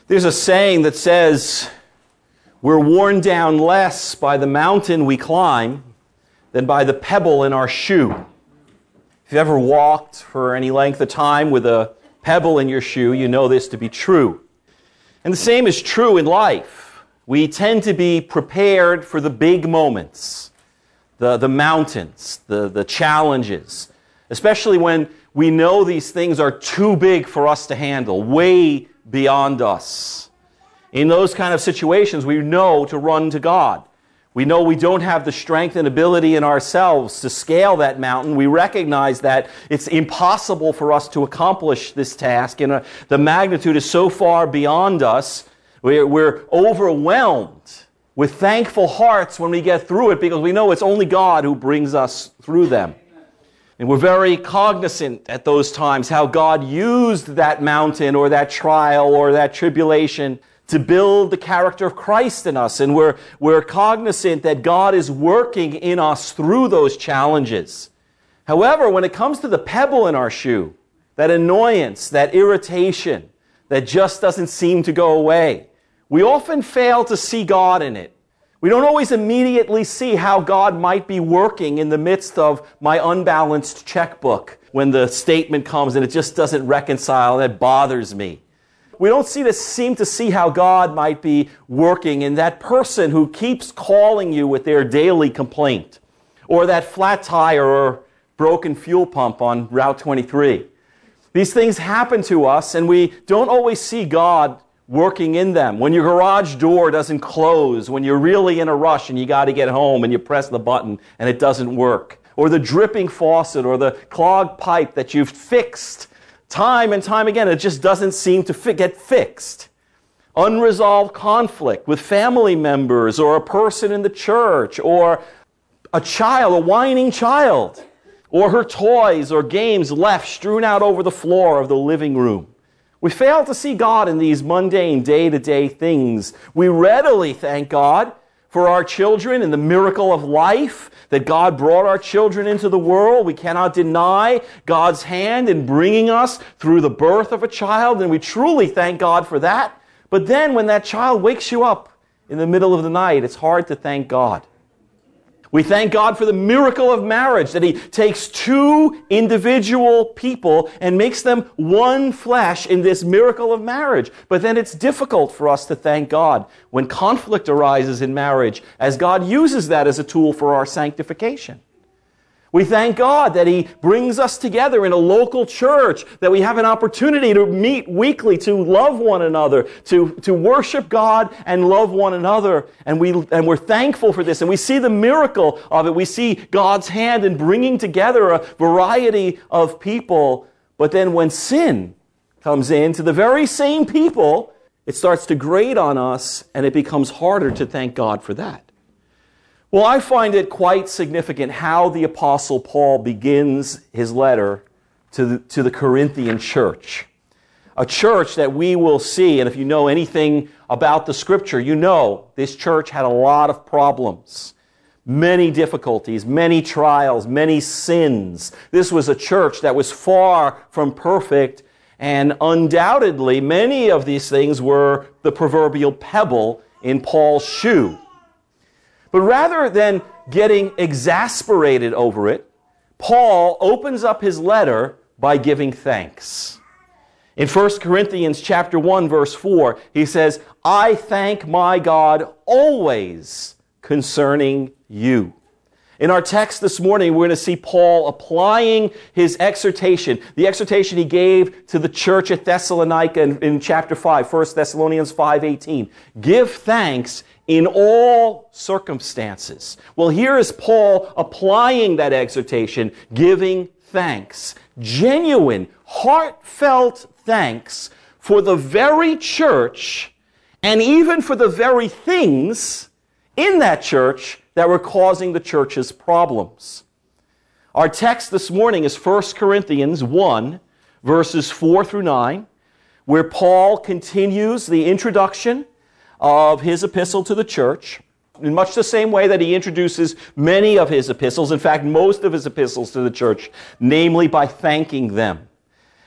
There's a saying that says, we're worn down less by the mountain we climb than by the pebble in our shoe. If you've ever walked for any length of time with a pebble in your shoe, you know this to be true. And the same is true in life. We tend to be prepared for the big moments, the mountains, the challenges, especially when we know these things are too big for us to handle, way beyond us. In those kind of situations, we know to run to God. We know we don't have the strength and ability in ourselves to scale that mountain. We recognize that it's impossible for us to accomplish this task, and the magnitude is so far beyond us. We're overwhelmed with thankful hearts when we get through it, because we know it's only God who brings us through them. And we're very cognizant at those times how God used that mountain or that trial or that tribulation to build the character of Christ in us. And we're cognizant that God is working in us through those challenges. However, when it comes to the pebble in our shoe, that annoyance, that irritation that just doesn't seem to go away, we often fail to see God in it. We don't always immediately see how God might be working in the midst of my unbalanced checkbook when the statement comes and it just doesn't reconcile and it bothers me. We don't seem to see how God might be working in that person who keeps calling you with their daily complaint, or that flat tire or broken fuel pump on Route 23. These things happen to us and we don't always see God working in them. When your garage door doesn't close, when you're really in a rush and you got to get home and you press the button and it doesn't work. Or the dripping faucet or the clogged pipe that you've fixed time and time again, it just doesn't seem to get fixed. Unresolved conflict with family members or a person in the church or a child, a whining child, or her toys or games left strewn out over the floor of the living room. We fail to see God in these mundane, day-to-day things. We readily thank God for our children and the miracle of life, that God brought our children into the world. We cannot deny God's hand in bringing us through the birth of a child, and we truly thank God for that. But then when that child wakes you up in the middle of the night, it's hard to thank God. We thank God for the miracle of marriage, that He takes two individual people and makes them one flesh in this miracle of marriage. But then it's difficult for us to thank God when conflict arises in marriage, as God uses that as a tool for our sanctification. We thank God that He brings us together in a local church, that we have an opportunity to meet weekly, to love one another, to worship God and love one another. And we're thankful for this. And we see the miracle of it. We see God's hand in bringing together a variety of people. But then when sin comes into the very same people, it starts to grate on us, and it becomes harder to thank God for that. Well, I find it quite significant how the Apostle Paul begins his letter to the Corinthian church. A church that we will see, and if you know anything about the Scripture, you know this church had a lot of problems, many difficulties, many trials, many sins. This was a church that was far from perfect, and undoubtedly many of these things were the proverbial pebble in Paul's shoe. But rather than getting exasperated over it, Paul opens up his letter by giving thanks. In 1 Corinthians chapter 1, verse 4, he says, "I thank my God always concerning you." In our text this morning, we're going to see Paul applying his exhortation, the exhortation he gave to the church at Thessalonica in chapter 5, 1 Thessalonians 5:18. Give thanks in all circumstances. Well, here is Paul applying that exhortation, giving thanks. Genuine, heartfelt thanks for the very church and even for the very things in that church that were causing the church's problems. Our text this morning is 1 Corinthians 1, verses 4 through 9, where Paul continues the introduction of his epistle to the church in much the same way that he introduces many of his epistles, in fact, most of his epistles to the church, namely by thanking them.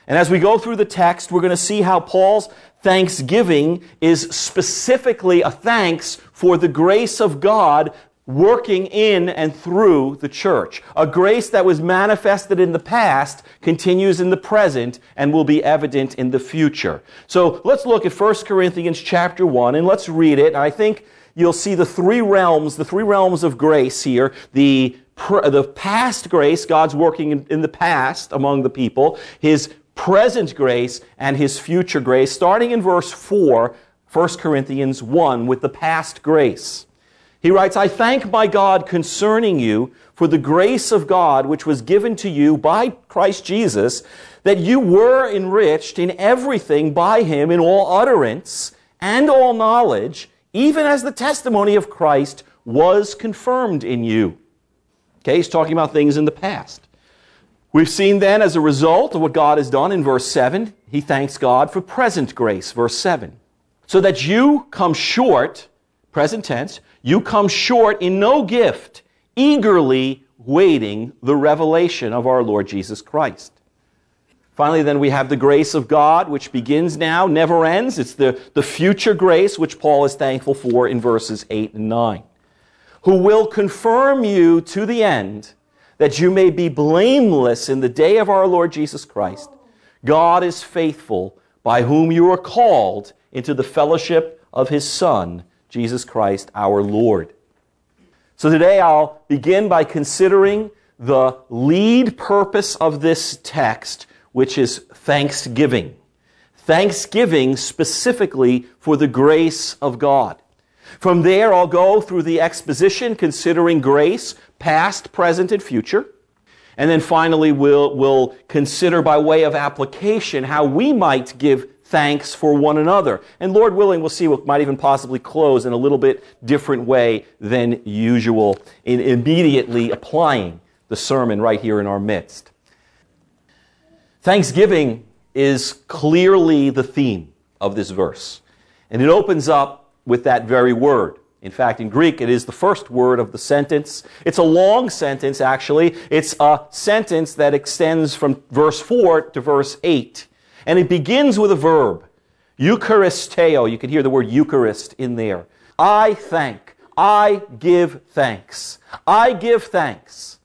And as we go through the text, we're going to see how Paul's thanksgiving is specifically a thanks for the grace of God working in and through the church. A grace that was manifested in the past, continues in the present, and will be evident in the future. So let's look at 1 Corinthians chapter 1, and let's read it. I think you'll see the three realms of grace here. The past grace, God's working in the past among the people, His present grace, and His future grace. Starting in verse 4, 1 Corinthians 1, with the past grace. He writes, I thank my God concerning you for the grace of God which was given to you by Christ Jesus, that you were enriched in everything by Him in all utterance and all knowledge, even as the testimony of Christ was confirmed in you. Okay, he's talking about things in the past. We've seen then, as a result of what God has done in verse 7, he thanks God for present grace, verse 7. So that you come short, present tense, you come short in no gift, eagerly waiting the revelation of our Lord Jesus Christ. Finally, then, we have the grace of God, which begins now, never ends. It's the future grace, which Paul is thankful for in verses 8 and 9. Who will confirm you to the end, that you may be blameless in the day of our Lord Jesus Christ. God is faithful, by whom you are called into the fellowship of His Son, Jesus Christ our Lord. So today I'll begin by considering the lead purpose of this text, which is thanksgiving. Thanksgiving specifically for the grace of God. From there I'll go through the exposition considering grace, past, present, and future. And then finally we'll consider by way of application how we might give thanks for one another. And Lord willing, we'll see what might even possibly close in a little bit different way than usual, in immediately applying the sermon right here in our midst. Thanksgiving is clearly the theme of this verse. And it opens up with that very word. In fact, in Greek, it is the first word of the sentence. It's a long sentence, actually. It's a sentence that extends from verse 4 to verse 8. And it begins with a verb, Eucharisteo. You can hear the word Eucharist in there. I thank. I give thanks. I give thanks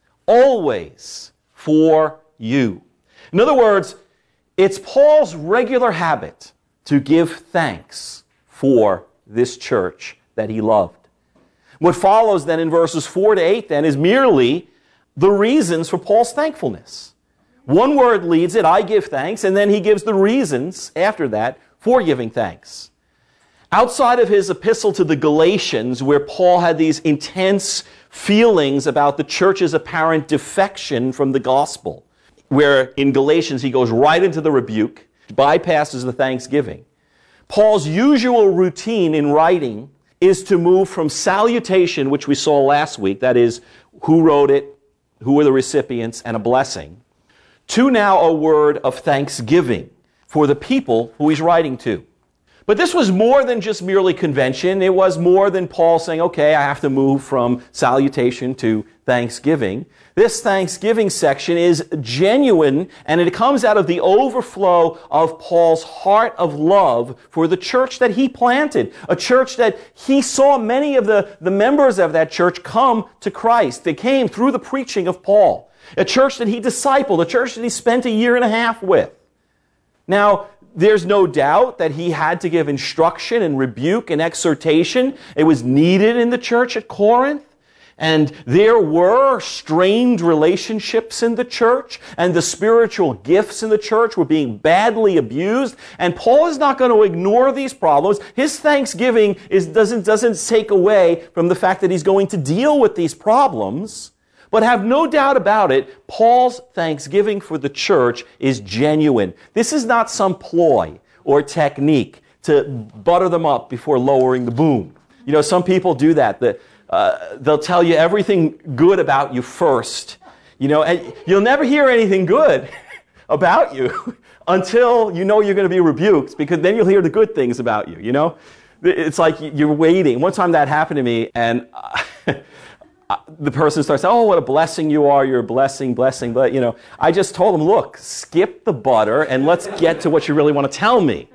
always for you. In other words, it's Paul's regular habit to give thanks for this church that he loved. What follows then in verses 4 to 8 then is merely the reasons for Paul's thankfulness. One word leads it, I give thanks, and then he gives the reasons after that for giving thanks. Outside of his epistle to the Galatians, where Paul had these intense feelings about the church's apparent defection from the gospel, where in Galatians he goes right into the rebuke, bypasses the thanksgiving. Paul's usual routine in writing is to move from salutation, which we saw last week, that is, who wrote it, who were the recipients, and a blessing, to now a word of thanksgiving for the people who he's writing to. But this was more than just merely convention. It was more than Paul saying, okay, I have to move from salutation to thanksgiving. This thanksgiving section is genuine, and it comes out of the overflow of Paul's heart of love for the church that he planted, a church that he saw many of the members of that church come to Christ. They came through the preaching of Paul, a church that he discipled, a church that he spent 1.5 years with. Now, there's no doubt that he had to give instruction and rebuke and exhortation. It was needed in the church at Corinth. And there were strained relationships in the church, and the spiritual gifts in the church were being badly abused. And Paul is not going to ignore these problems. His thanksgiving doesn't take away from the fact that he's going to deal with these problems. But have no doubt about it, Paul's thanksgiving for the church is genuine. This is not some ploy or technique to butter them up before lowering the boom. You know, some people do that. They'll tell you everything good about you first. You know, and you'll never hear anything good about you until you know you're going to be rebuked, because then you'll hear the good things about you, you know? It's like you're waiting. One time that happened to me, and the person starts saying, oh, what a blessing you are, you're a blessing. But, I just told them, look, skip the butter and let's get to what you really want to tell me.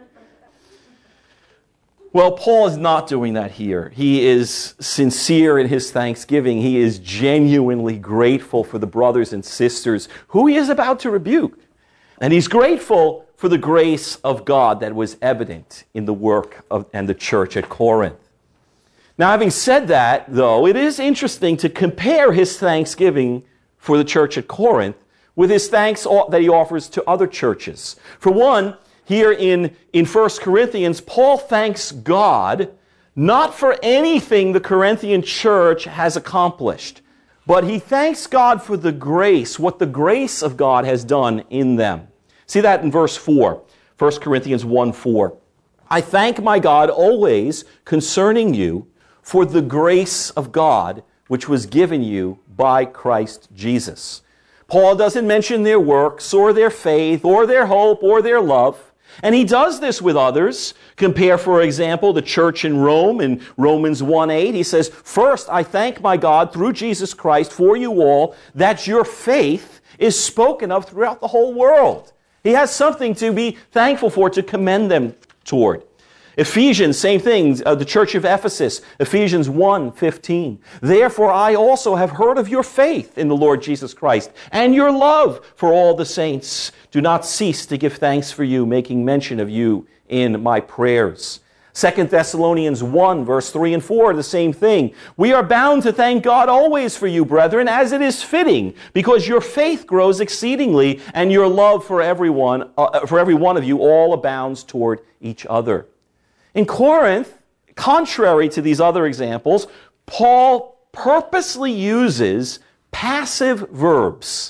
Well, Paul is not doing that here. He is sincere in his thanksgiving. He is genuinely grateful for the brothers and sisters who he is about to rebuke. And he's grateful for the grace of God that was evident in the work and the church at Corinth. Now, having said that, though, it is interesting to compare his thanksgiving for the church at Corinth with his thanks that he offers to other churches. For one, here in 1 Corinthians, Paul thanks God not for anything the Corinthian church has accomplished, but he thanks God for the grace, what the grace of God has done in them. See that in verse 4, 1 Corinthians 1:4. I thank my God always concerning you for the grace of God which was given you by Christ Jesus. Paul doesn't mention their works or their faith or their hope or their love. And he does this with others. Compare, for example, the church in Rome in Romans 1:8. He says, first, I thank my God through Jesus Christ for you all that your faith is spoken of throughout the whole world. He has something to be thankful for, to commend them toward. Ephesians, same thing, the church of Ephesus, Ephesians 1:15. Therefore I also have heard of your faith in the Lord Jesus Christ and your love for all the saints. Do not cease to give thanks for you, making mention of you in my prayers. 2 Thessalonians 1, verse 3 and 4, the same thing. We are bound to thank God always for you, brethren, as it is fitting, because your faith grows exceedingly, and your love for every one of you all abounds toward each other. In Corinth, contrary to these other examples, Paul purposely uses passive verbs.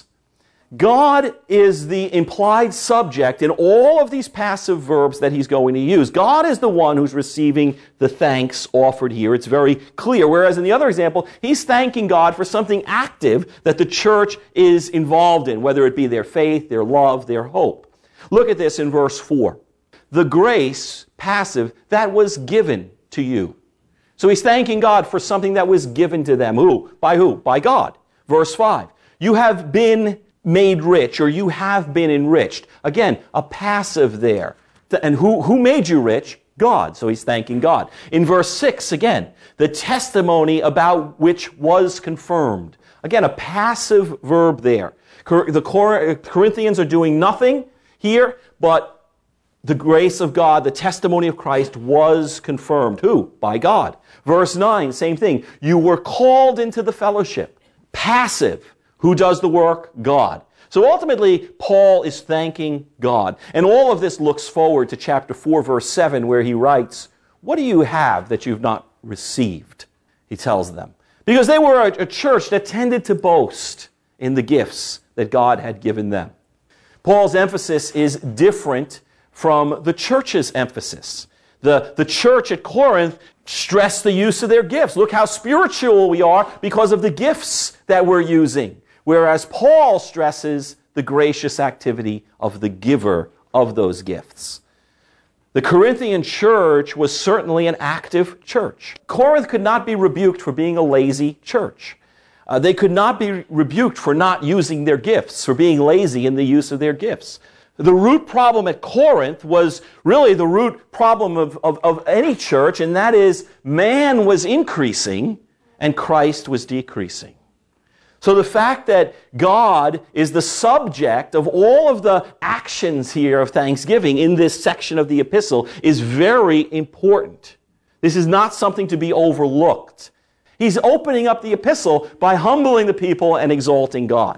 God is the implied subject in all of these passive verbs that he's going to use. God is the one who's receiving the thanks offered here. It's very clear. Whereas in the other example, he's thanking God for something active that the church is involved in, whether it be their faith, their love, their hope. Look at this in verse 4. The grace, passive, that was given to you. So he's thanking God for something that was given to them. Who? By God. Verse 5. You have been made rich, or you have been enriched. Again, a passive there. And who made you rich? God. So he's thanking God. In verse 6, again, the testimony about which was confirmed. Again, a passive verb there. The Corinthians are doing nothing here, but the grace of God, the testimony of Christ was confirmed. Who? By God. Verse 9, same thing. You were called into the fellowship. Passive. Who does the work? God. So ultimately, Paul is thanking God. And all of this looks forward to chapter 4, verse 7, where he writes, what do you have that you've not received? He tells them. Because they were a church that tended to boast in the gifts that God had given them. Paul's emphasis is different from the church's emphasis. The church at Corinth stressed the use of their gifts. Look how spiritual we are because of the gifts that we're using. Whereas Paul stresses the gracious activity of the giver of those gifts. The Corinthian church was certainly an active church. Corinth could not be rebuked for being a lazy church. They could not be rebuked for not using their gifts, for being lazy in the use of their gifts. The root problem at Corinth was really the root problem of any church, and that is man was increasing and Christ was decreasing. So the fact that God is the subject of all of the actions here of thanksgiving in this section of the epistle is very important. This is not something to be overlooked. He's opening up the epistle by humbling the people and exalting God.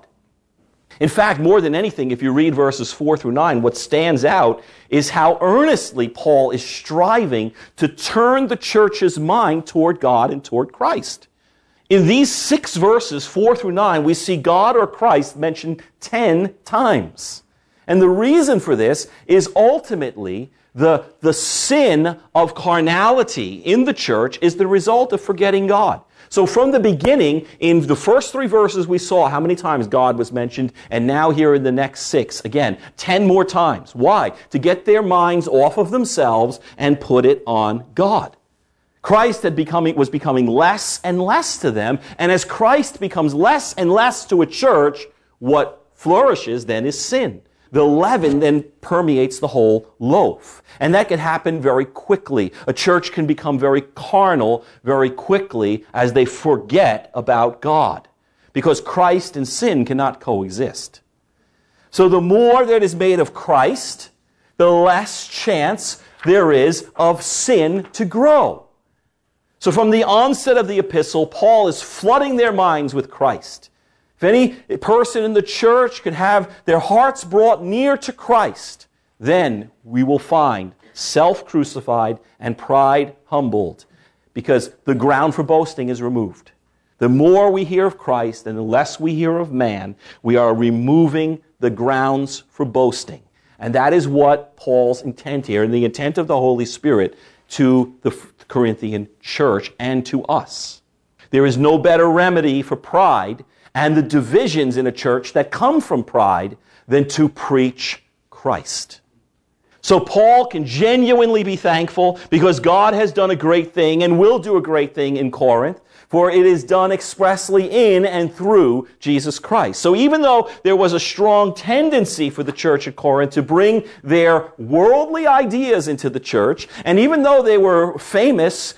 In fact, more than anything, if you read verses 4 through 9, what stands out is how earnestly Paul is striving to turn the church's mind toward God and toward Christ. In these 6 verses, 4 through 9, we see God or Christ mentioned 10 times. And the reason for this is ultimately the sin of carnality in the church is the result of forgetting God. So from the beginning, in the first 3 verses, we saw how many times God was mentioned, and now here in the next 6, again, 10 more times. Why? To get their minds off of themselves and put it on God. Christ was becoming less and less to them, and as Christ becomes less and less to a church, what flourishes then is sin. The leaven then permeates the whole loaf. And that can happen very quickly. A church can become very carnal very quickly as they forget about God, because Christ and sin cannot coexist. So the more that is made of Christ, the less chance there is of sin to grow. So from the onset of the epistle, Paul is flooding their minds with Christ. If any person in the church could have their hearts brought near to Christ, then we will find self-crucified and pride humbled, because the ground for boasting is removed. The more we hear of Christ and the less we hear of man, we are removing the grounds for boasting. And that is what Paul's intent here, and the intent of the Holy Spirit to the Corinthian church and to us. There is no better remedy for pride and the divisions in a church that come from pride than to preach Christ. So Paul can genuinely be thankful because God has done a great thing and will do a great thing in Corinth, for it is done expressly in and through Jesus Christ. So even though there was a strong tendency for the church at Corinth to bring their worldly ideas into the church, and even though they were famous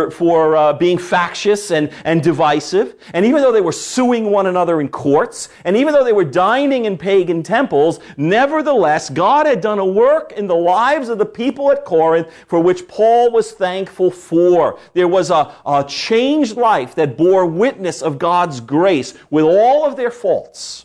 for being factious and divisive, and even though they were suing one another in courts, and even though they were dining in pagan temples, nevertheless, God had done a work in the lives of the people at Corinth for which Paul was thankful for. There was a changed life that bore witness of God's grace with all of their faults.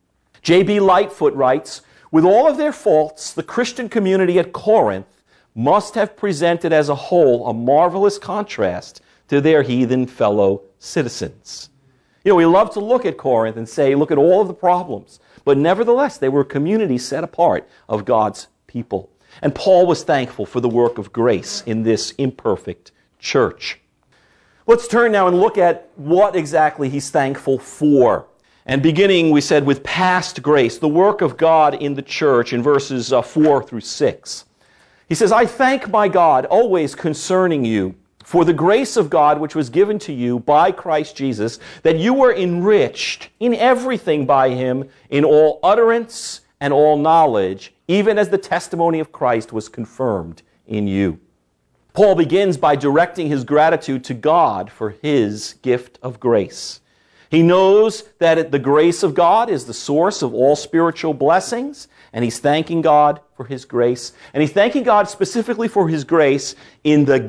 J.B. Lightfoot writes, with all of their faults, the Christian community at Corinth must have presented as a whole a marvelous contrast to their heathen fellow citizens. You know, we love to look at Corinth and say, look at all of the problems. But nevertheless, they were a community set apart of God's people. And Paul was thankful for the work of grace in this imperfect church. Let's turn now and look at what exactly he's thankful for. And beginning, we said, with past grace, the work of God in the church in verses 4 through 6. He says, I thank my God always concerning you for the grace of God which was given to you by Christ Jesus, that you were enriched in everything by him, in all utterance and all knowledge, even as the testimony of Christ was confirmed in you. Paul begins by directing his gratitude to God for his gift of grace. He knows that the grace of God is the source of all spiritual blessings, and he's thanking God for his grace. And he's thanking God specifically for his grace in the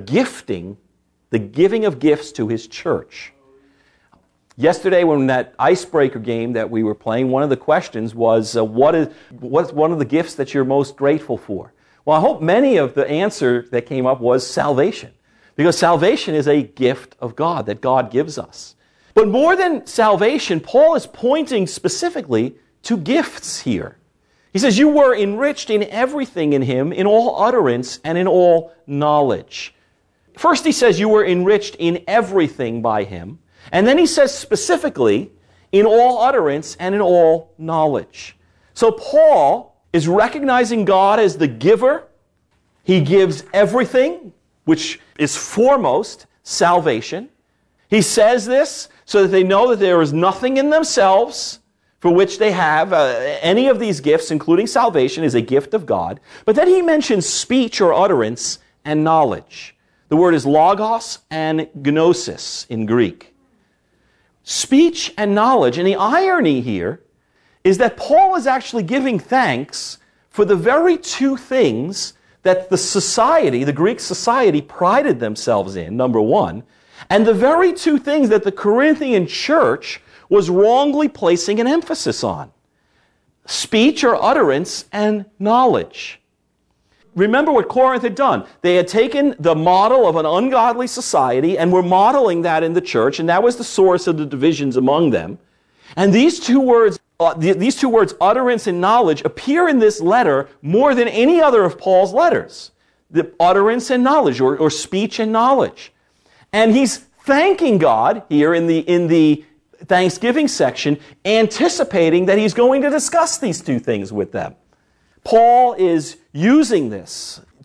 giving of gifts to his church. Yesterday, when that icebreaker game that we were playing, one of the questions was, what's one of the gifts that you're most grateful for? Well, I hope many of the answer that came up was salvation, because salvation is a gift of God that God gives us. But more than salvation, Paul is pointing specifically to gifts here. He says, you were enriched in everything in him, in all utterance and in all knowledge. First he says you were enriched in everything by him. And then he says specifically, in all utterance and in all knowledge. So Paul is recognizing God as the giver. He gives everything, which is foremost salvation. He says this so that they know that there is nothing in themselves for which they have any of these gifts, including salvation, is a gift of God. But then he mentions speech or utterance and knowledge. The word is logos and gnosis in Greek. Speech and knowledge. And the irony here is that Paul is actually giving thanks for the very two things that the society, the Greek society, prided themselves in, number one, and the very two things that the Corinthian church was wrongly placing an emphasis on: speech or utterance and knowledge. Remember what Corinth had done. They had taken the model of an ungodly society and were modeling that in the church, and that was the source of the divisions among them. And these two words, utterance and knowledge, appear in this letter more than any other of Paul's letters. The utterance and knowledge, or speech and knowledge. And he's thanking God here in the Thanksgiving section, anticipating that he's going to discuss these two things with them. Paul is using this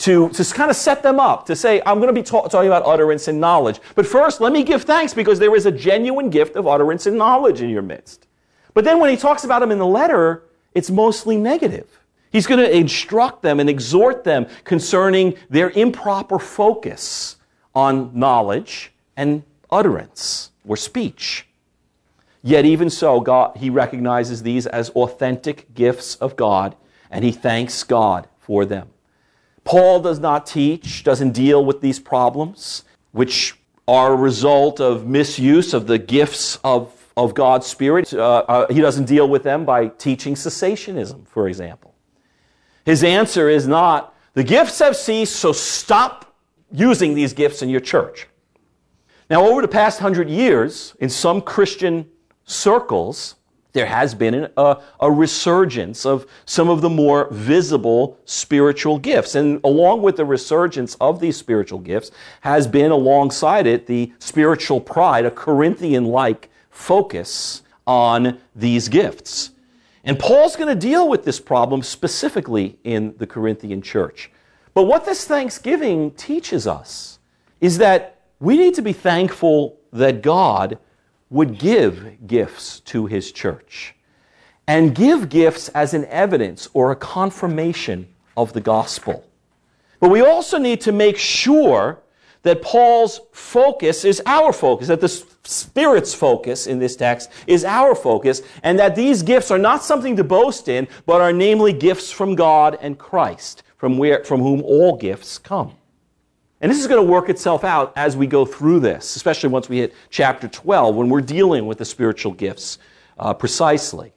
to kind of set them up, to say, I'm going to be talking about utterance and knowledge. But first, let me give thanks because there is a genuine gift of utterance and knowledge in your midst. But then when he talks about them in the letter, it's mostly negative. He's going to instruct them and exhort them concerning their improper focus on knowledge and utterance or speech. Yet even so, he recognizes these as authentic gifts of God, and he thanks God for them. Paul does not teach, doesn't deal with these problems, which are a result of misuse of the gifts of God's Spirit. He doesn't deal with them by teaching cessationism, for example. His answer is not, the gifts have ceased, so stop using these gifts in your church. Now, over the past 100 years, in some Christian circles, there has been a resurgence of some of the more visible spiritual gifts. And along with the resurgence of these spiritual gifts has been alongside it the spiritual pride, a Corinthian-like focus on these gifts. And Paul's going to deal with this problem specifically in the Corinthian church. But what this Thanksgiving teaches us is that we need to be thankful that God would give gifts to his church and give gifts as an evidence or a confirmation of the gospel. But we also need to make sure that Paul's focus is our focus, that the Spirit's focus in this text is our focus, and that these gifts are not something to boast in, but are namely gifts from God and Christ, from whom all gifts come. And this is going to work itself out as we go through this, especially once we hit chapter 12, when we're dealing with the spiritual gifts precisely.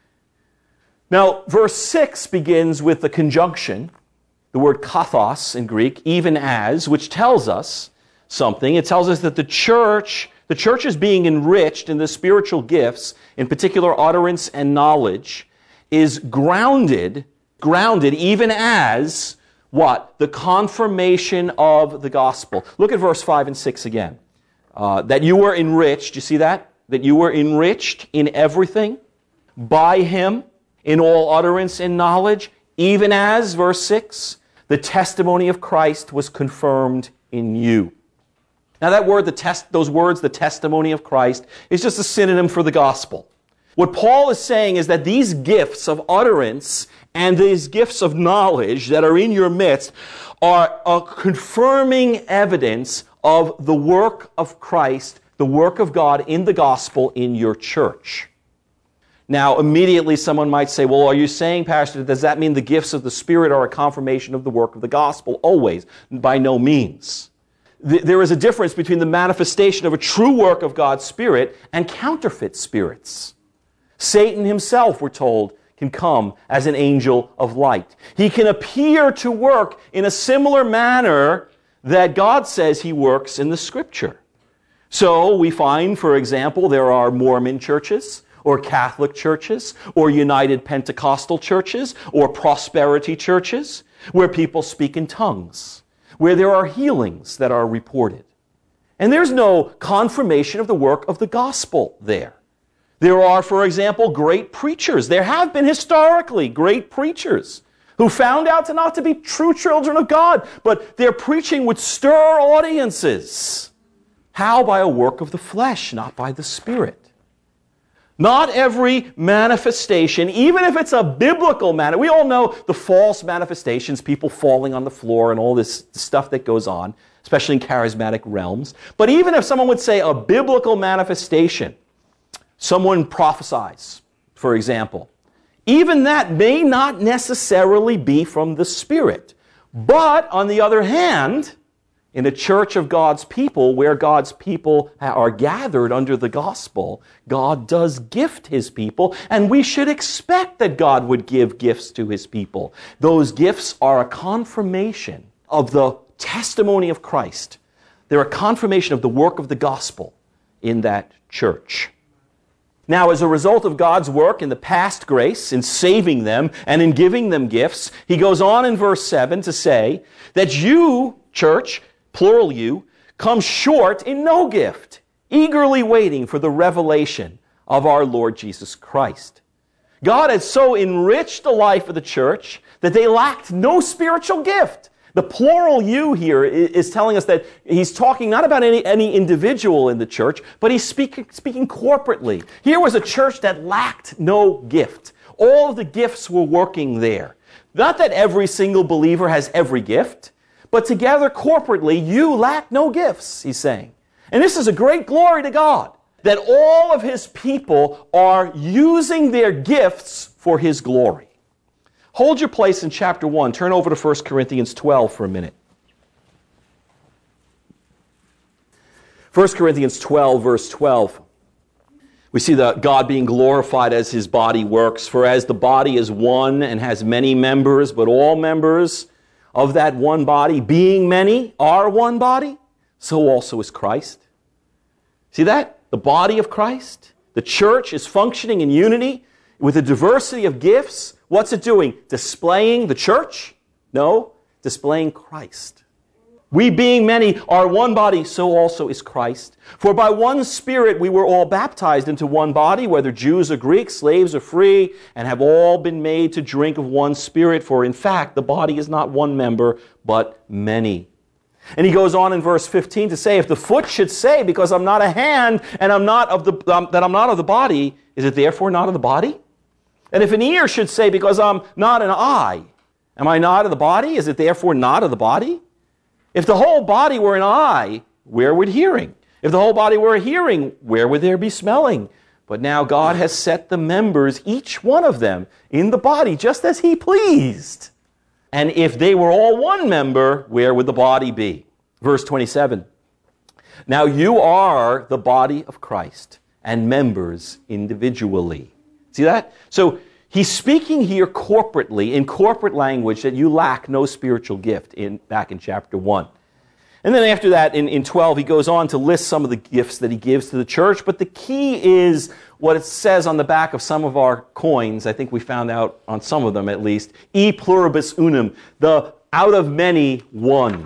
Now, verse 6 begins with the conjunction, the word kathos in Greek, even as, which tells us something. It tells us that the church is being enriched in the spiritual gifts, in particular utterance and knowledge, is grounded even as what? The confirmation of the gospel. Look at verse 5 and 6 again. That you were enriched, you see that? That you were enriched in everything by him, in all utterance and knowledge, even as, verse 6, the testimony of Christ was confirmed in you. Now that word, those words, the testimony of Christ, is just a synonym for the gospel. What Paul is saying is that these gifts of utterance and these gifts of knowledge that are in your midst are a confirming evidence of the work of Christ, the work of God in the gospel in your church. Now, immediately someone might say, well, are you saying, Pastor, does that mean the gifts of the Spirit are a confirmation of the work of the gospel? Always. By no means. There is a difference between the manifestation of a true work of God's Spirit and counterfeit spirits. Satan himself, we're told, can come as an angel of light. He can appear to work in a similar manner that God says he works in the Scripture. So we find, for example, there are Mormon churches, or Catholic churches, or United Pentecostal churches, or prosperity churches, where people speak in tongues, where there are healings that are reported. And there's no confirmation of the work of the gospel there. There are, for example, great preachers. There have been historically great preachers who found out to not to be true children of God, but their preaching would stir audiences. How? By a work of the flesh, not by the Spirit. Not every manifestation, even if it's a biblical manner. We all know the false manifestations, people falling on the floor and all this stuff that goes on, especially in charismatic realms. But even if someone would say a biblical manifestation, someone prophesies, for example, even that may not necessarily be from the Spirit. But on the other hand, in a church of God's people, where God's people are gathered under the gospel, God does gift his people, and we should expect that God would give gifts to his people. Those gifts are a confirmation of the testimony of Christ. They're a confirmation of the work of the gospel in that church. Now, as a result of God's work in the past grace, in saving them and in giving them gifts, he goes on in verse 7 to say that you, church, plural you, come short in no gift, eagerly waiting for the revelation of our Lord Jesus Christ. God had so enriched the life of the church that they lacked no spiritual gift. The plural you here is telling us that he's talking not about any individual in the church, but he's speaking corporately. Here was a church that lacked no gift. All of the gifts were working there. Not that every single believer has every gift, but together corporately, you lack no gifts, he's saying. And this is a great glory to God, that all of his people are using their gifts for his glory. Hold your place in chapter 1. Turn over to 1 Corinthians 12 for a minute. 1 Corinthians 12, verse 12. We see God being glorified as his body works. For as the body is one and has many members, but all members of that one body, being many, are one body, so also is Christ. See that? The body of Christ. The church is functioning in unity with a diversity of gifts. What's it doing? Displaying the church? No, displaying Christ. We being many are one body, so also is Christ. For by one Spirit we were all baptized into one body, whether Jews or Greeks, slaves or free, and have all been made to drink of one Spirit. For in fact, the body is not one member, but many. And he goes on in verse 15 to say, if the foot should say, because I'm not a hand and I'm not of the body, is it therefore not of the body? And if an ear should say, because I'm not an eye, am I not of the body? Is it therefore not of the body? If the whole body were an eye, where would hearing? If the whole body were a hearing, where would there be smelling? But now God has set the members, each one of them, in the body, just as he pleased. And if they were all one member, where would the body be? Verse 27. Now you are the body of Christ, and members individually. See that? So he's speaking here corporately, in corporate language, that you lack no spiritual gift back in chapter 1. And then after that, in 12, he goes on to list some of the gifts that he gives to the church. But the key is what it says on the back of some of our coins. I think we found out on some of them at least. E pluribus unum, the out of many, one.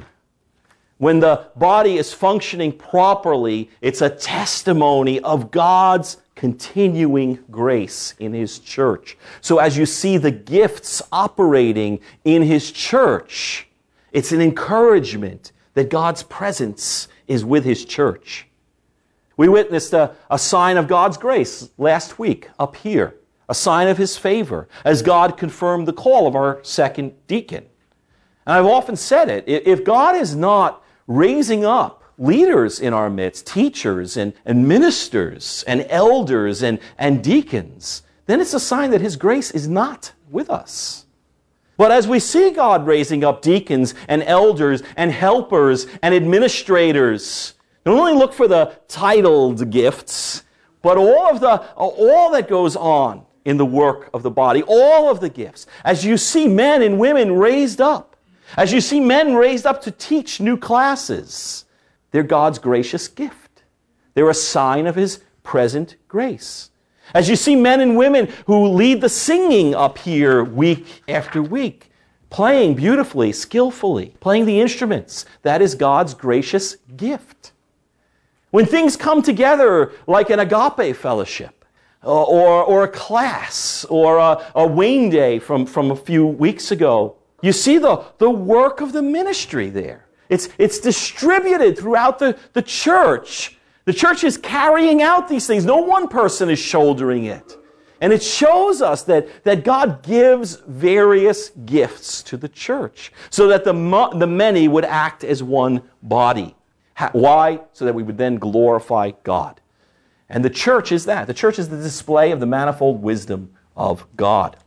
When the body is functioning properly, it's a testimony of God's continuing grace in his church. So as you see the gifts operating in his church, it's an encouragement that God's presence is with his church. We witnessed a sign of God's grace last week up here, a sign of his favor, as God confirmed the call of our second deacon. And I've often said it, if God is not raising up leaders in our midst, teachers and ministers and elders and deacons, then it's a sign that his grace is not with us. But as we see God raising up deacons and elders and helpers and administrators, don't only look for the titled gifts, but all that goes on in the work of the body, all of the gifts. As you see men and women raised up, as you see men raised up to teach new classes, they're God's gracious gift. They're a sign of his present grace. As you see men and women who lead the singing up here week after week, playing beautifully, skillfully, playing the instruments, that is God's gracious gift. When things come together like an agape fellowship, or a class, or a Wayne Day from a few weeks ago, you see the work of the ministry there. It's distributed throughout the church. The church is carrying out these things. No one person is shouldering it. And it shows us that God gives various gifts to the church so that the many would act as one body. Why? So that we would then glorify God. And the church is that. The church is the display of the manifold wisdom of God.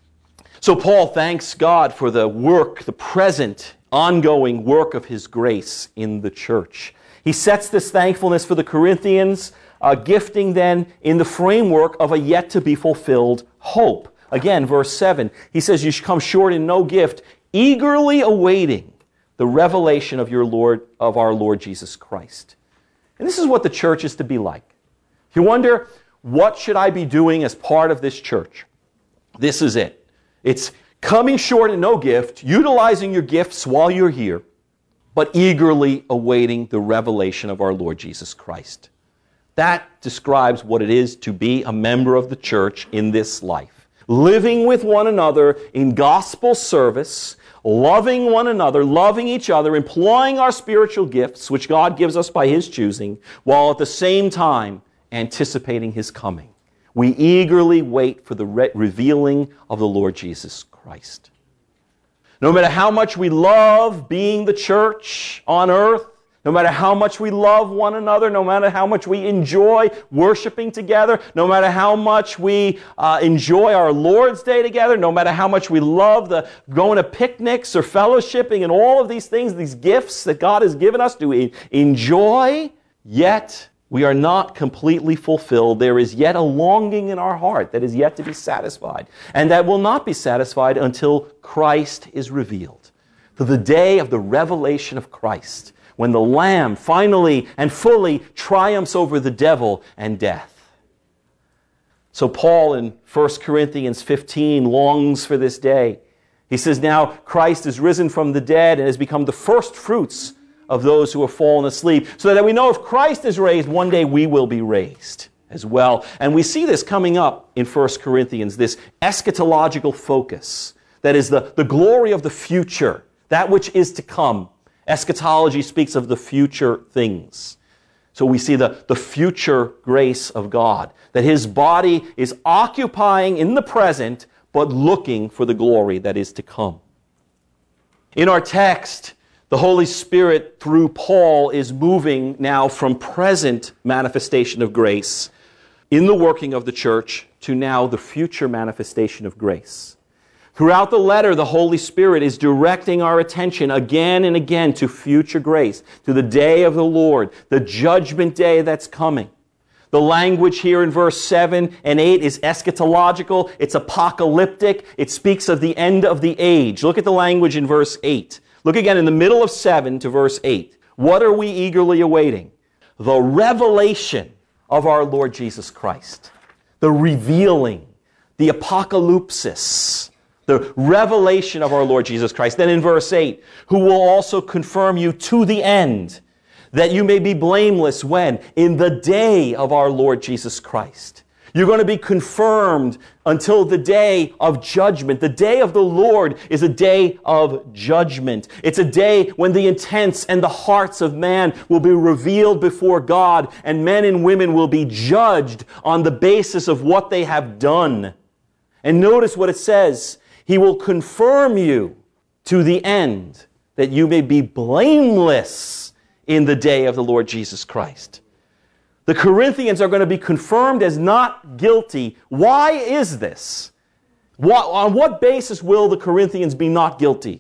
So Paul thanks God for the work, the present, ongoing work of his grace in the church. He sets this thankfulness for the Corinthians, gifting then in the framework of a yet-to-be-fulfilled hope. Again, verse 7, he says, you should come short in no gift, eagerly awaiting the revelation of our Lord Jesus Christ. And this is what the church is to be like. If you wonder, what should I be doing as part of this church? This is it. It's coming short in no gift, utilizing your gifts while you're here, but eagerly awaiting the revelation of our Lord Jesus Christ. That describes what it is to be a member of the church in this life. Living with one another in gospel service, loving one another, loving each other, employing our spiritual gifts, which God gives us by His choosing, while at the same time anticipating His coming. We eagerly wait for the revealing of the Lord Jesus Christ. No matter how much we love being the church on earth, no matter how much we love one another, no matter how much we enjoy worshiping together, no matter how much we enjoy our Lord's Day together, no matter how much we love going to picnics or fellowshipping and all of these things, these gifts that God has given us to enjoy, yet we are not completely fulfilled. There is yet a longing in our heart that is yet to be satisfied, and that will not be satisfied until Christ is revealed. To the day of the revelation of Christ, when the Lamb finally and fully triumphs over the devil and death. So Paul in 1 Corinthians 15 longs for this day. He says, now Christ is risen from the dead and has become the first fruits of those who have fallen asleep, so that we know if Christ is raised, one day we will be raised as well. And we see this coming up in 1 Corinthians, this eschatological focus, that is the glory of the future, that which is to come. Eschatology speaks of the future things. So we see the future grace of God, that His body is occupying in the present, but looking for the glory that is to come. In our text, the Holy Spirit, through Paul, is moving now from present manifestation of grace in the working of the church to now the future manifestation of grace. Throughout the letter, the Holy Spirit is directing our attention again and again to future grace, to the day of the Lord, the judgment day that's coming. The language here in verse 7 and 8 is eschatological, it's apocalyptic, it speaks of the end of the age. Look at the language in verse 8. Look again in the middle of 7 to verse 8. What are we eagerly awaiting? The revelation of our Lord Jesus Christ. The revealing, the apocalypsis. The revelation of our Lord Jesus Christ. Then in verse 8, who will also confirm you to the end, that you may be blameless when? In the day of our Lord Jesus Christ. You're going to be confirmed until the day of judgment. The day of the Lord is a day of judgment. It's a day when the intents and the hearts of man will be revealed before God, and men and women will be judged on the basis of what they have done. And notice what it says. He will confirm you to the end, that you may be blameless in the day of the Lord Jesus Christ. The Corinthians are going to be confirmed as not guilty. Why is this? On what basis will the Corinthians be not guilty?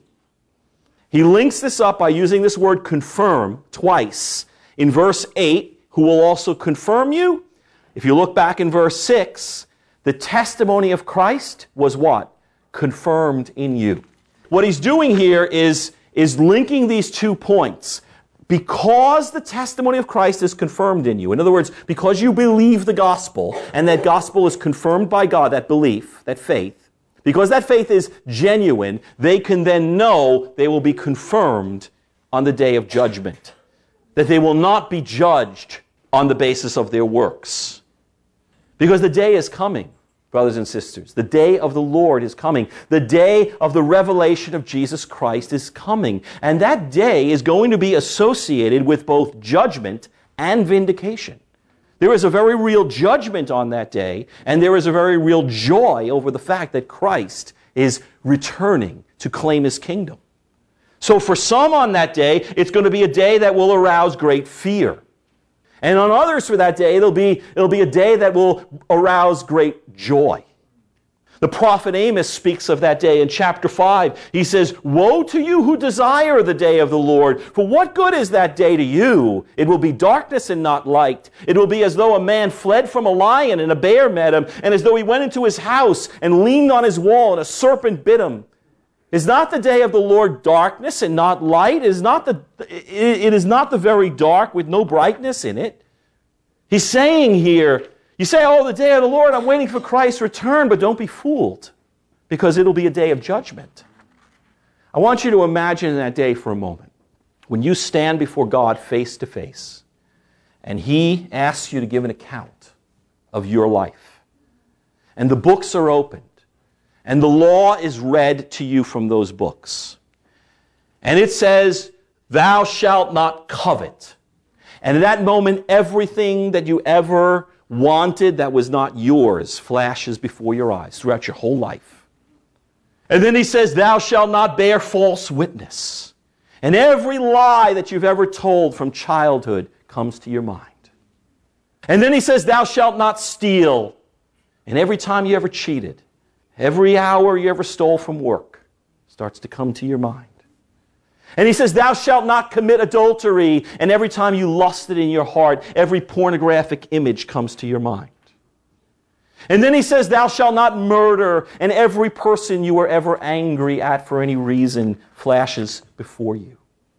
He links this up by using this word confirm twice. In verse 8, who will also confirm you? If you look back in verse 6, the testimony of Christ was what? Confirmed in you. What he's doing here is linking these 2 points. Because the testimony of Christ is confirmed in you. In other words, because you believe the gospel, and that gospel is confirmed by God, that belief, that faith, because that faith is genuine, they can then know they will be confirmed on the day of judgment. That they will not be judged on the basis of their works. Because the day is coming. Brothers and sisters, the day of the Lord is coming. The day of the revelation of Jesus Christ is coming. And that day is going to be associated with both judgment and vindication. There is a very real judgment on that day, and there is a very real joy over the fact that Christ is returning to claim His kingdom. So for some on that day, it's going to be a day that will arouse great fear. And on others for that day, it'll be a day that will arouse great joy. The prophet Amos speaks of that day in chapter 5. He says, woe to you who desire the day of the Lord, for what good is that day to you? It will be darkness and not light. It will be as though a man fled from a lion and a bear met him, and as though he went into his house and leaned on his wall and a serpent bit him. Is not the day of the Lord darkness and not light? It is not the very dark with no brightness in it. He's saying here, you say, oh, the day of the Lord, I'm waiting for Christ's return, but don't be fooled, because it'll be a day of judgment. I want you to imagine that day for a moment, when you stand before God face to face, and He asks you to give an account of your life. And the books are opened. And the law is read to you from those books. And it says, thou shalt not covet. And at that moment, everything that you ever wanted that was not yours flashes before your eyes throughout your whole life. And then he says, thou shalt not bear false witness. And every lie that you've ever told from childhood comes to your mind. And then he says, thou shalt not steal. And every time you ever cheated, every hour you ever stole from work starts to come to your mind. And he says, thou shalt not commit adultery. And every time you lusted in your heart, every pornographic image comes to your mind. And then he says, thou shalt not murder. And every person you were ever angry at for any reason flashes before you.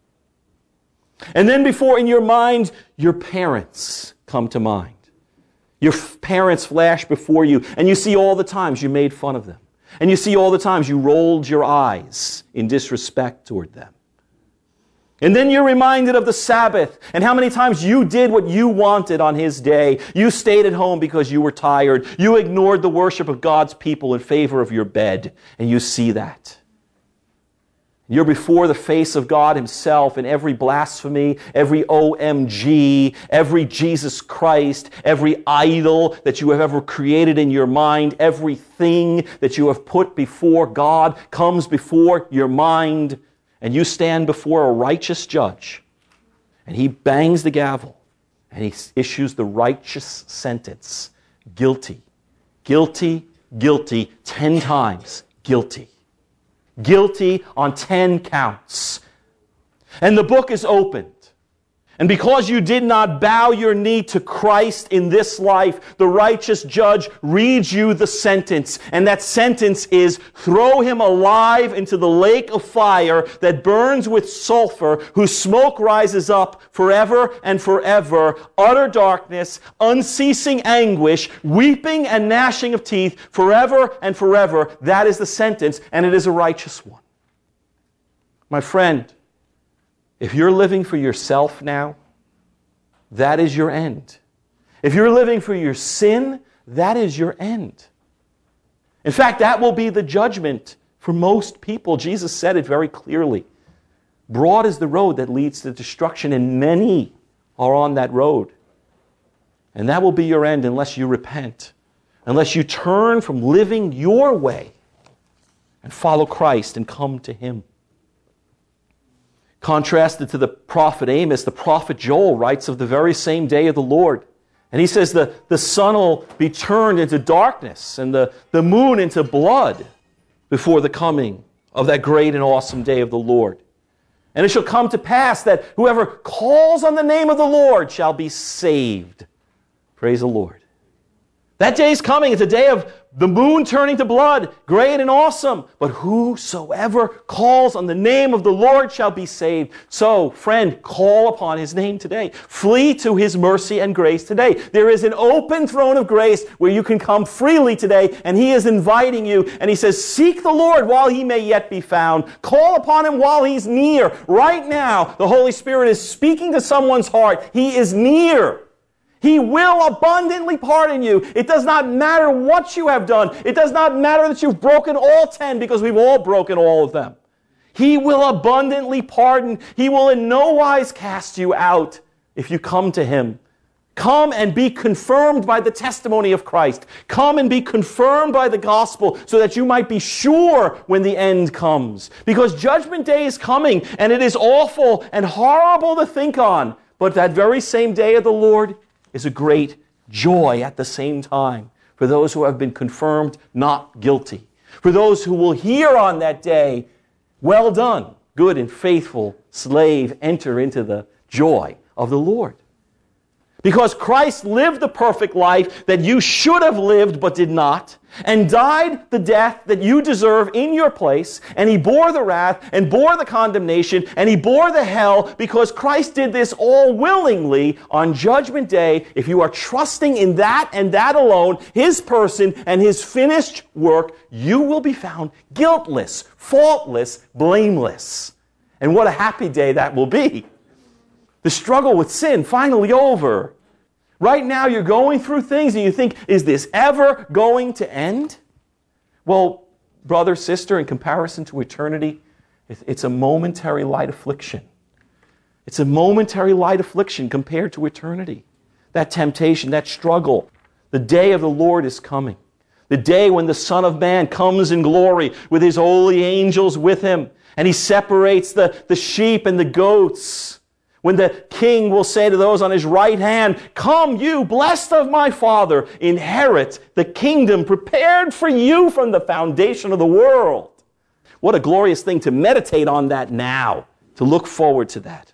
And then before in your mind, your parents come to mind. Your parents flash before you, and you see all the times you made fun of them. And you see all the times you rolled your eyes in disrespect toward them. And then you're reminded of the Sabbath and how many times you did what you wanted on His day. You stayed at home because you were tired. You ignored the worship of God's people in favor of your bed. And you see that. You're before the face of God Himself, and every blasphemy, every OMG, every Jesus Christ, every idol that you have ever created in your mind, everything that you have put before God comes before your mind. And you stand before a righteous judge, and He bangs the gavel, and He issues the righteous sentence. Guilty, guilty, guilty, 10 times guilty. Guilty on 10 counts. And the book is opened. And because you did not bow your knee to Christ in this life, the righteous judge reads you the sentence. And that sentence is, throw him alive into the lake of fire that burns with sulfur, whose smoke rises up forever and forever, utter darkness, unceasing anguish, weeping and gnashing of teeth, forever and forever. That is the sentence, and it is a righteous one. My friend, if you're living for yourself now, that is your end. If you're living for your sin, that is your end. In fact, that will be the judgment for most people. Jesus said it very clearly. Broad is the road that leads to destruction, and many are on that road. And that will be your end unless you repent, unless you turn from living your way and follow Christ and come to Him. Contrasted to the prophet Amos, the prophet Joel writes of the very same day of the Lord. And he says the sun will be turned into darkness and the moon into blood before the coming of that great and awesome day of the Lord. And it shall come to pass that whoever calls on the name of the Lord shall be saved. Praise the Lord. That day is coming. It's a day of the moon turning to blood, great and awesome. But whosoever calls on the name of the Lord shall be saved. So, friend, call upon His name today. Flee to His mercy and grace today. There is an open throne of grace where you can come freely today, and He is inviting you. And He says, seek the Lord while He may yet be found. Call upon Him while He's near. Right now, the Holy Spirit is speaking to someone's heart. He is near. He will abundantly pardon you. It does not matter what you have done. It does not matter that you've broken all 10, because we've all broken all of them. He will abundantly pardon. He will in no wise cast you out if you come to Him. Come and be confirmed by the testimony of Christ. Come and be confirmed by the gospel so that you might be sure when the end comes. Because Judgment Day is coming, and it is awful and horrible to think on. But that very same day of the Lord is a great joy at the same time for those who have been confirmed not guilty. For those who will hear on that day, well done, good and faithful slave, enter into the joy of the Lord. Because Christ lived the perfect life that you should have lived but did not, and died the death that you deserve in your place, and He bore the wrath and bore the condemnation and He bore the hell, because Christ did this all willingly on Judgment Day. If you are trusting in that and that alone, His person and His finished work, you will be found guiltless, faultless, blameless. And what a happy day that will be. The struggle with sin finally over. Right now you're going through things and you think, is this ever going to end? Well, brother, sister, in comparison to eternity, It's a momentary light affliction. It's a momentary light affliction compared to eternity. That temptation, that struggle. The day of the Lord is coming. The day when the Son of Man comes in glory with his holy angels with him. And he separates the sheep and the goats. When the king will say to those on his right hand, "Come, you blessed of my Father, inherit the kingdom prepared for you from the foundation of the world." What a glorious thing to meditate on that now, to look forward to that.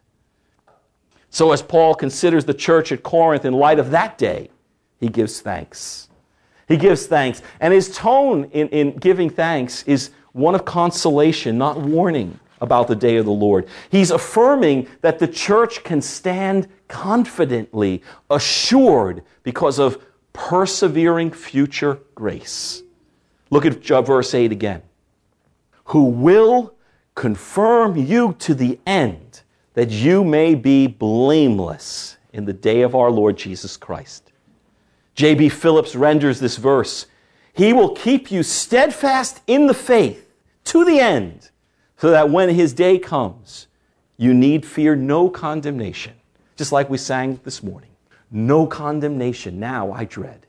So as Paul considers the church at Corinth in light of that day, he gives thanks. He gives thanks. And his tone in giving thanks is one of consolation, not warning about the day of the Lord. He's affirming that the church can stand confidently, assured because of persevering future grace. Look at verse 8 again. Who will confirm you to the end, that you may be blameless in the day of our Lord Jesus Christ. J.B. Phillips renders this verse, He will keep you steadfast in the faith to the end, so that when his day comes, you need fear no condemnation. Just like we sang this morning. No condemnation now I dread.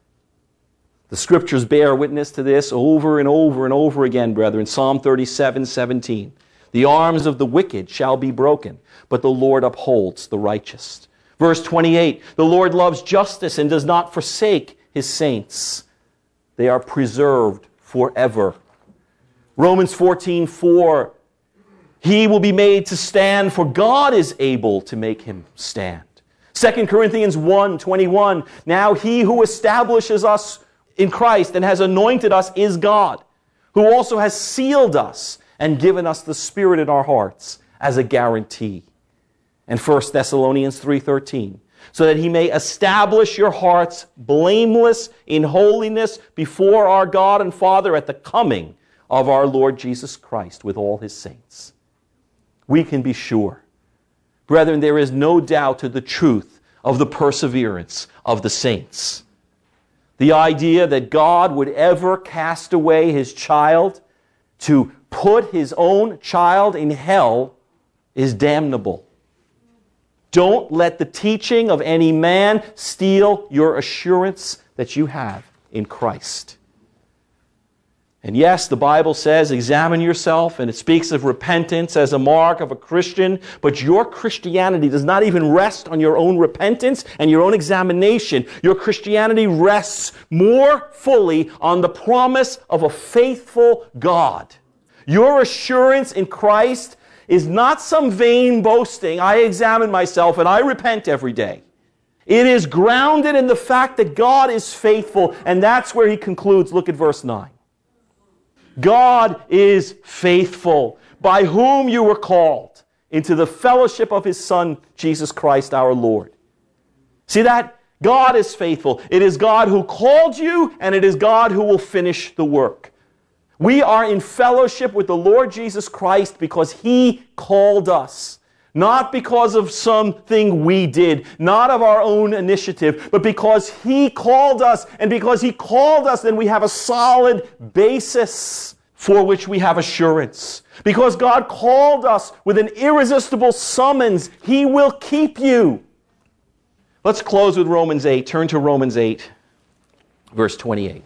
The scriptures bear witness to this over and over and over again, brethren. Psalm 37:17. The arms of the wicked shall be broken, but the Lord upholds the righteous. Verse 28. The Lord loves justice and does not forsake his saints. They are preserved forever. Romans 14:4, he will be made to stand, for God is able to make him stand. 2 Corinthians 1:21, now he who establishes us in Christ and has anointed us is God, who also has sealed us and given us the Spirit in our hearts as a guarantee. And 1 Thessalonians 3:13, so that he may establish your hearts blameless in holiness before our God and Father at the coming of our Lord Jesus Christ with all his saints. We can be sure. Brethren, there is no doubt to the truth of the perseverance of the saints. The idea that God would ever cast away his child to put his own child in hell is damnable. Don't let the teaching of any man steal your assurance that you have in Christ. And yes, the Bible says, examine yourself, and it speaks of repentance as a mark of a Christian, but your Christianity does not even rest on your own repentance and your own examination. Your Christianity rests more fully on the promise of a faithful God. Your assurance in Christ is not some vain boasting, I examine myself and I repent every day. It is grounded in the fact that God is faithful, and that's where he concludes. Look at verse 9. God is faithful, by whom you were called into the fellowship of his Son, Jesus Christ our Lord. See that? God is faithful. It is God who called you, and it is God who will finish the work. We are in fellowship with the Lord Jesus Christ because he called us. Not because of something we did, not of our own initiative, but because he called us. And because he called us, then we have a solid basis for which we have assurance. Because God called us with an irresistible summons, he will keep you. Let's close with Romans 8. Turn to Romans 8, verse 28.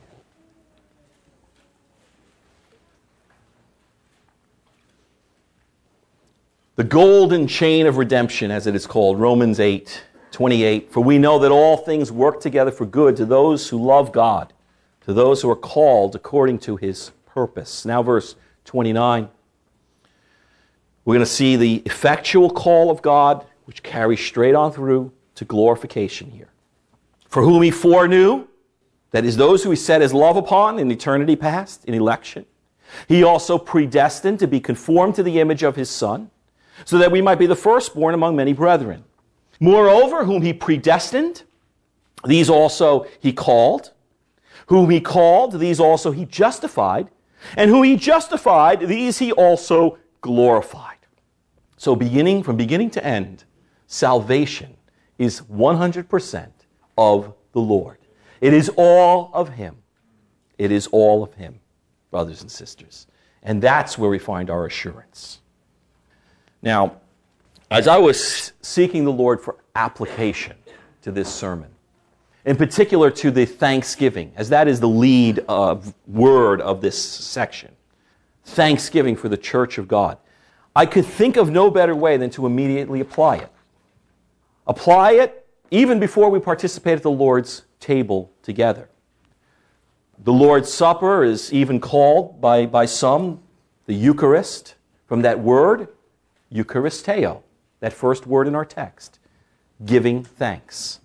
The golden chain of redemption, as it is called, Romans 8:28. For we know that all things work together for good to those who love God, to those who are called according to his purpose. Now verse 29. We're going to see the effectual call of God, which carries straight on through to glorification here. For whom he foreknew, that is, those who he set his love upon in eternity past, in election, he also predestined to be conformed to the image of his Son, so that we might be the firstborn among many brethren. Moreover, whom he predestined, these also he called. Whom he called, these also he justified. And whom he justified, these he also glorified. So from beginning to end, salvation is 100% of the Lord. It is all of him. It is all of him, brothers and sisters. And that's where we find our assurance. Now, as I was seeking the Lord for application to this sermon, in particular to the thanksgiving, as that is the lead word of this section, thanksgiving for the church of God, I could think of no better way than to immediately apply it. Apply it even before we participate at the Lord's table together. The Lord's Supper is even called by some the Eucharist, from that word, Eucharisteo, that first word in our text, giving thanks.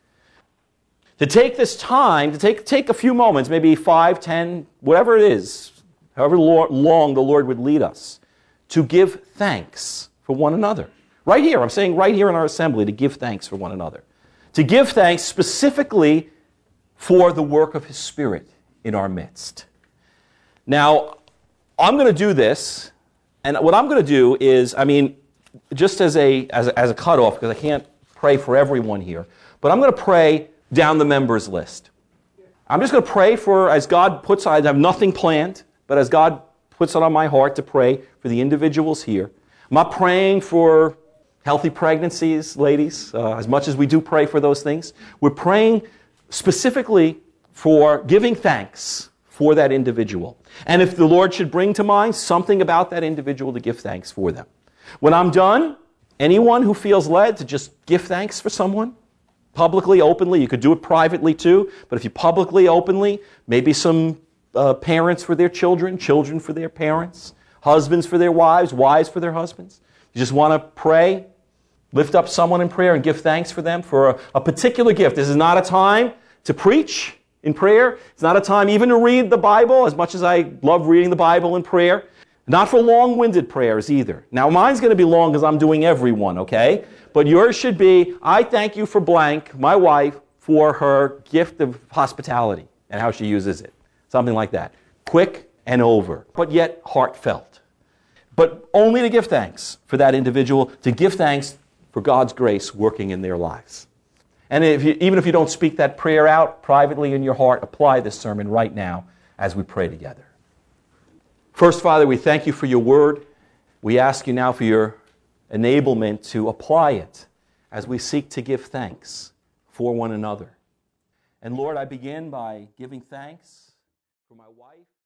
To take this time, to take a few moments, maybe 5, 10, whatever it is, however long the Lord would lead us, to give thanks for one another. Right here, I'm saying right here in our assembly, to give thanks for one another. To give thanks specifically for the work of His Spirit in our midst. Now, I'm going to do this, and what I'm going to do is, just as a cutoff, because I can't pray for everyone here, but I'm going to pray down the members list. I'm just going to pray for, as God puts, I have nothing planned, but as God puts it on my heart to pray for the individuals here. I'm not praying for healthy pregnancies, ladies, as much as we do pray for those things. We're praying specifically for giving thanks for that individual. And if the Lord should bring to mind something about that individual, to give thanks for them. When I'm done, anyone who feels led to just give thanks for someone, publicly, openly, you could do it privately too, but if you publicly, openly, maybe some parents for their children, children for their parents, husbands for their wives, wives for their husbands. You just want to pray, lift up someone in prayer and give thanks for them for a particular gift. This is not a time to preach in prayer. It's not a time even to read the Bible, as much as I love reading the Bible in prayer. Not for long-winded prayers either. Now, mine's going to be long because I'm doing everyone, okay? But yours should be, I thank you for blank, my wife, for her gift of hospitality and how she uses it. Something like that. Quick and over, but yet heartfelt. But only to give thanks for that individual, to give thanks for God's grace working in their lives. And even if you don't speak that prayer out privately in your heart, apply this sermon right now as we pray together. First, Father, we thank you for your word. We ask you now for your enablement to apply it as we seek to give thanks for one another. And Lord, I begin by giving thanks for my wife.